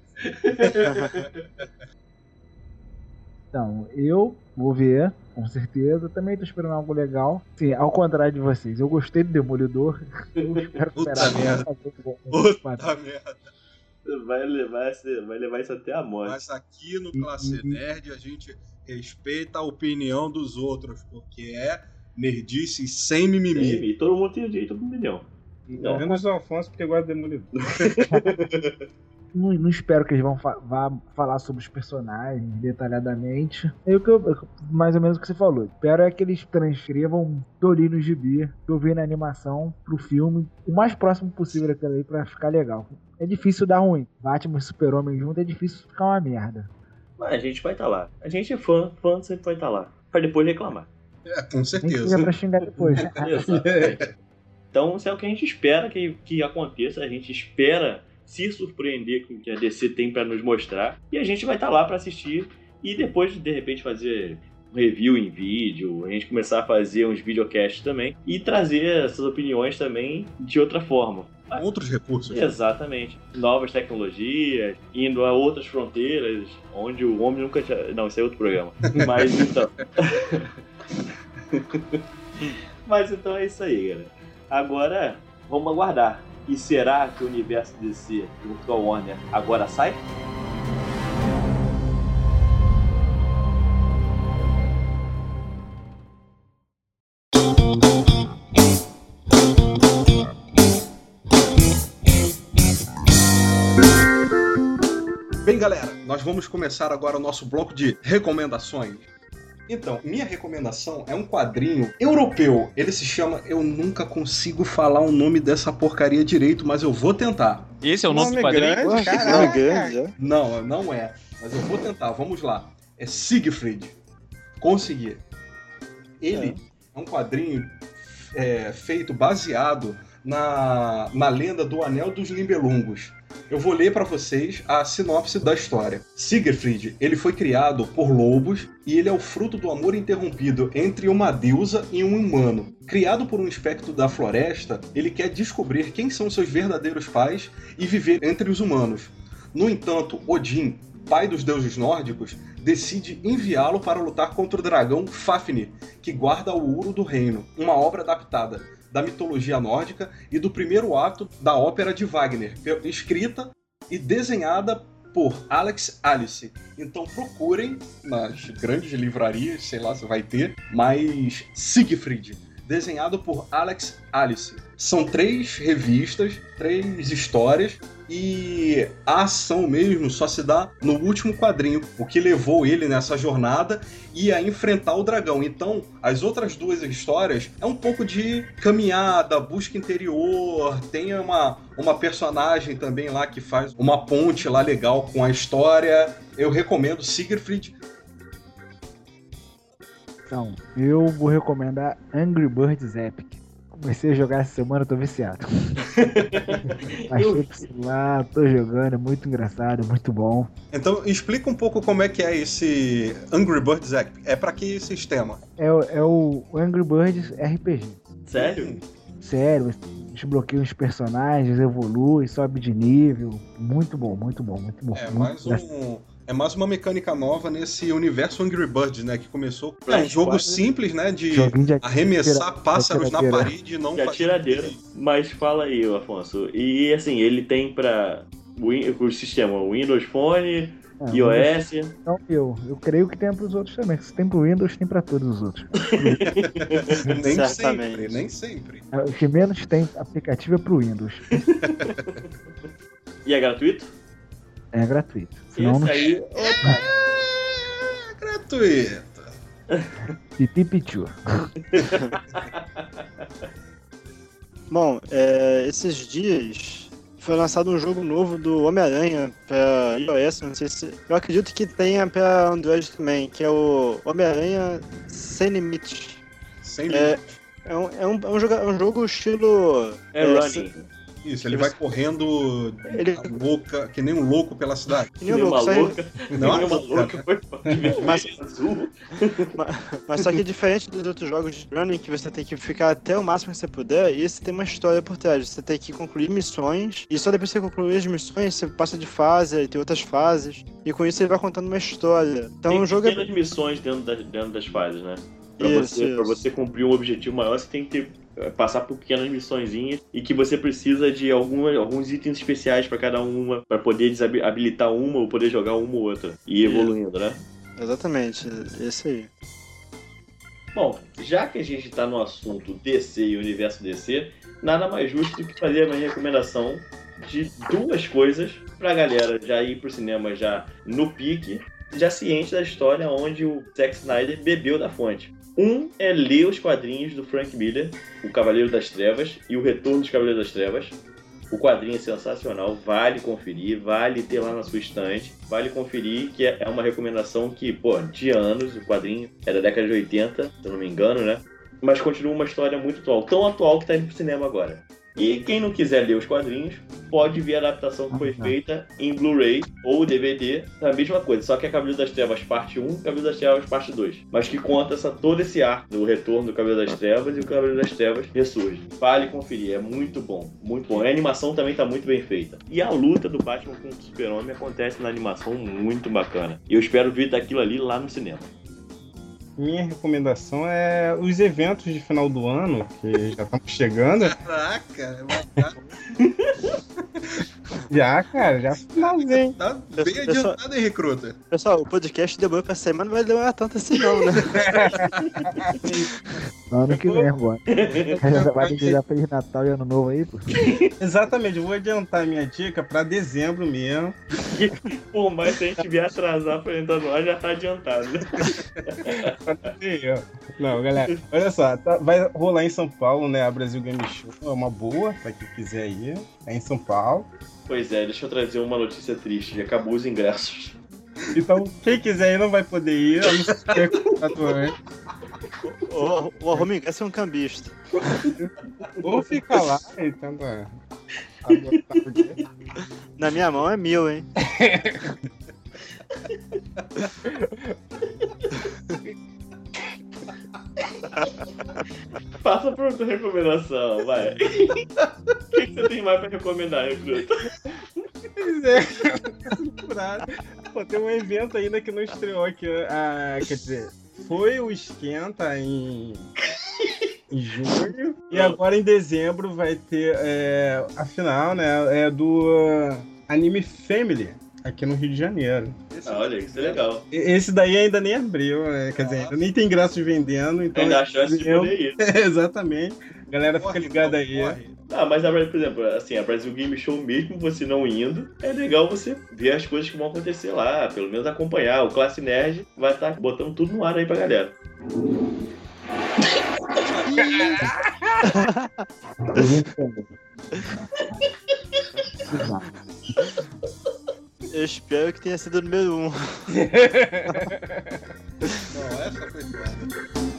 Então, eu vou ver, com certeza, também tô esperando algo legal. Sim, ao contrário de vocês, eu gostei do Demolidor, eu espero esperar merda. Puta merda. Vai levar, vai levar isso até a morte. Mas aqui no Classe Nerd a gente respeita a opinião dos outros, porque é nerdice sem mimimi. Sim, e todo mundo tem o direito a opinião. Então, menos o Alfonso, porque gosta de Demolidor. Não, não espero que eles vão fa vá falar sobre os personagens detalhadamente. É o que eu, mais ou menos o que você falou. Espero é que eles transcrevam Torinho no gibi, que eu vi na animação, pro filme, o mais próximo possível daquilo aí pra ficar legal. É difícil dar ruim. Batman e Super-Homem junto é difícil ficar uma merda. Mas a gente vai estar tá lá. A gente é fã, fã sempre vai estar tá lá. Pra depois reclamar. É, com certeza. É pra xingar depois. Exatamente. Então isso é o que a gente espera que, que aconteça. A gente espera se surpreender com o que a D C tem pra nos mostrar. E a gente vai estar tá lá pra assistir. E depois, de repente, fazer um review em vídeo. A gente começar a fazer uns videocasts também. E trazer essas opiniões também de outra forma. Outros recursos. Exatamente. Novas tecnologias, indo a outras fronteiras, onde o homem nunca tinha... Não, esse é outro programa. Mas então... Mas então é isso aí, galera. Agora, vamos aguardar. E será que o universo D C junto com a Warner agora sai? Bem, galera, nós vamos começar agora o nosso bloco de recomendações. Então, minha recomendação é um quadrinho europeu. Ele se chama... Eu nunca consigo falar o nome dessa porcaria direito, mas eu vou tentar. Esse é o nome, nome do quadrinho? Grande, Caraca. Grande, não, não é. Mas eu vou tentar, vamos lá. É Siegfried. Consegui. Ele é, é um quadrinho é, feito baseado na, na lenda do Anel dos Nibelungos. Eu vou ler para vocês a sinopse da história. Siegfried, ele foi criado por lobos e ele é o fruto do amor interrompido entre uma deusa e um humano. Criado por um espectro da floresta, ele quer descobrir quem são seus verdadeiros pais e viver entre os humanos. No entanto, Odin, pai dos deuses nórdicos, decide enviá-lo para lutar contra o dragão Fafnir, que guarda o ouro do reino, uma obra adaptada da mitologia nórdica e do primeiro ato da ópera de Wagner, escrita e desenhada por Alex Alice. Então procurem nas grandes livrarias, sei lá se vai ter, mas Siegfried, desenhado por Alex Alice. São três revistas, três histórias, e a ação mesmo só se dá no último quadrinho, o que levou ele nessa jornada e a enfrentar o dragão. Então, as outras duas histórias é um pouco de caminhada, busca interior, tem uma, uma personagem também lá que faz uma ponte lá legal com a história. Eu recomendo Siegfried. Então, eu vou recomendar Angry Birds Epic. Comecei a jogar essa semana, tô viciado. Baixei pro celular, tô jogando, é muito engraçado, muito bom. Então, explica um pouco como é que é esse Angry Birds Epic. É pra que sistema? É, o- é o Angry Birds R P G. Sério? Sério, desbloqueia os personagens, evolui, sobe de nível. Muito bom, muito bom, muito bom. É muito mais, engraçado. um, é mais uma mecânica nova nesse universo Angry Birds, né? Que começou com É, um jogo quase- simples, né? De Joguinho de arremessar atira- pássaros na atiradeira. parede e não De fazer atiradeira. Mas fala aí, Afonso. E assim, ele tem pra Win- o sistema Windows Phone, Ah, iOS. Então, eu, eu creio que tem pros outros também. Se tem pro Windows, tem pra todos os outros. Nem Certamente. sempre, nem sempre. O que menos tem aplicativo é pro Windows. E é gratuito? É gratuito. Senão Esse não aí. Opa! É gratuito. pipi pichu. Bom, é, esses dias foi lançado um jogo novo do Homem-Aranha pra iOS, não sei se... Eu acredito que tenha pra Android também, que é o Homem-Aranha Sem Limites. Sem É, limite. é, um, é, um, é um jogo, é um jogo estilo... É running. Isso, ele vai correndo Ele- louca, que nem um louco pela cidade. Que nem Nem um uma louco, sai- louca. Não, Nem uma louca, louca. né? Foi Mas- azul. Mas, mas só que diferente dos outros jogos de running, que você tem que ficar até o máximo que você puder, esse tem uma história por trás. Você tem que concluir missões, e só depois que você concluir as missões, você passa de fase, aí tem outras fases, e com isso ele vai contando uma história. Então Tem o jogo é... pequenas missões dentro das, dentro das fases, né? Pra, Isso, você, pra isso. você cumprir um objetivo maior, você tem que ter, eh, passar por pequenas missõezinhas e que você precisa de alguma, alguns itens especiais pra cada uma, pra poder desabi- habilitar uma ou poder jogar uma ou outra. E ir evoluindo, né? Exatamente, esse aí. Bom, já que a gente tá no assunto D C e universo D C, nada mais justo do que fazer a minha recomendação de duas coisas pra galera já ir pro cinema já no pique, já ciente da história onde o Zack Snyder bebeu da fonte. Um é ler os quadrinhos do Frank Miller, O Cavaleiro das Trevas e O Retorno dos Cavaleiros das Trevas. O quadrinho é sensacional, vale conferir, vale ter lá na sua estante, vale conferir, que é uma recomendação que, pô, de anos, o quadrinho é da década de oitenta, se eu não me engano, né? Mas continua uma história muito atual, tão atual que tá indo pro cinema agora. E quem não quiser ler os quadrinhos, pode ver a adaptação que foi feita em Blu-ray ou D V D, é a mesma coisa, só que é Cavaleiro das Trevas parte um e Cavaleiro das Trevas parte dois. Mas que conta essa, todo esse arco do retorno do Cavaleiro das Trevas e o Cavaleiro das Trevas ressurge. Vale conferir, é muito bom, muito bom. A animação também tá muito bem feita. E a luta do Batman com o Super-Homem acontece na animação muito bacana. E eu espero ver daquilo ali lá no cinema. Minha recomendação é os eventos de final do ano, que já estamos chegando. Caraca, é bacana. Já, cara, já finalzinho. Tá bem Eu- eu adiantado, hein, recruta? Pessoal, o podcast demorou pra sair, mas não vai demorar tanto assim não, né? Não, ano que vem agora. Já vai desejar Feliz Natal e Ano Novo aí, pô. Exatamente, eu vou adiantar minha dica pra dezembro mesmo. Por mais que a gente vier atrasar pra entrar no ar, já tá adiantado. Não, galera, olha só, tá- vai rolar em São Paulo, né? A Brasil Game Show, é uma boa pra quem quiser ir. É em São Paulo. Pois é, deixa eu trazer uma notícia triste. Acabou os ingressos. Então, quem quiser ir não vai poder ir, a não ser que tenha comprado antes. O, o arrumo ingresso é um cambista. Ou fica lá e tenta. Na minha mão é mil, hein? Passa por outra recomendação, vai. O que, que você tem mais pra recomendar, Recruta? Pois é, pô, tem um evento ainda que não estreou aqui. Ah, quer dizer, foi o Esquenta em, em junho. E agora em dezembro vai ter é, a final, né? É do uh, Anime Family, aqui no Rio de Janeiro. Ah, olha, isso é legal. E- Esse daí ainda nem abriu, né? Quer dizer, ainda nem tem ingressos vendendo, então. Ainda há chance de poder ir. Exatamente. Galera, fica ligada aí. Ah, mas, a- por exemplo, assim, a Brasil Game Show, mesmo você não indo, é legal você ver as coisas que vão acontecer lá, pelo menos acompanhar. O Classe Nerd vai estar botando tudo no ar aí pra galera. Eu espero que tenha sido o número um. Não, essa foi foda.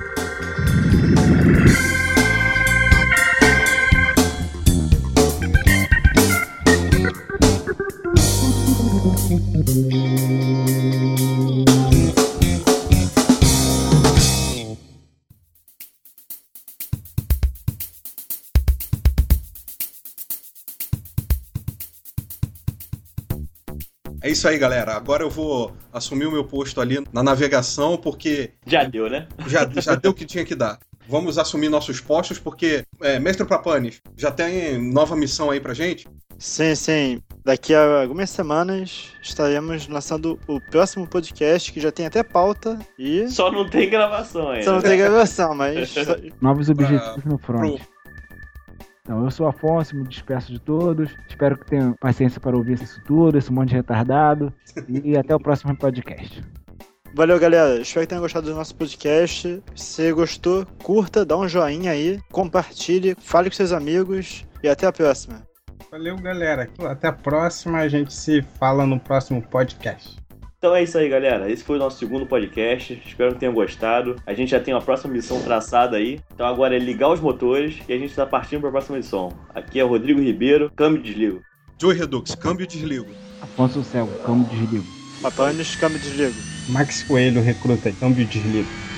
É isso aí, galera. Agora eu vou assumir o meu posto ali na navegação, porque... Já deu, né? Já, já deu o que tinha que dar. Vamos assumir nossos postos, porque, é, Mestre Prapanis, já tem nova missão aí pra gente? Sim, sim. Daqui a algumas semanas estaremos lançando o próximo podcast, que já tem até pauta e... Só não tem gravação ainda. Só não tem gravação, mas... Novos objetivos Pra... no front. Pro... Então, eu sou o Afonso, me despeço de todos. Espero que tenham paciência para ouvir isso tudo, esse monte de retardado. E até o próximo podcast. Valeu, galera. Espero que tenham gostado do nosso podcast. Se gostou, curta, dá um joinha aí, compartilhe, fale com seus amigos e até a próxima. Valeu, galera. Até a próxima. A gente se fala no próximo podcast. Então é isso aí, galera. Esse foi o nosso segundo podcast. Espero que tenham gostado. A gente já tem uma próxima missão traçada aí. Então agora é ligar os motores e a gente está partindo para a próxima missão. Aqui é o Rodrigo Ribeiro. Câmbio e desligo. Joey Redux, câmbio e desligo. Afonso Cego, câmbio e desligo. Papanes, câmbio e desligo. Max Coelho, recruta, câmbio e desligo.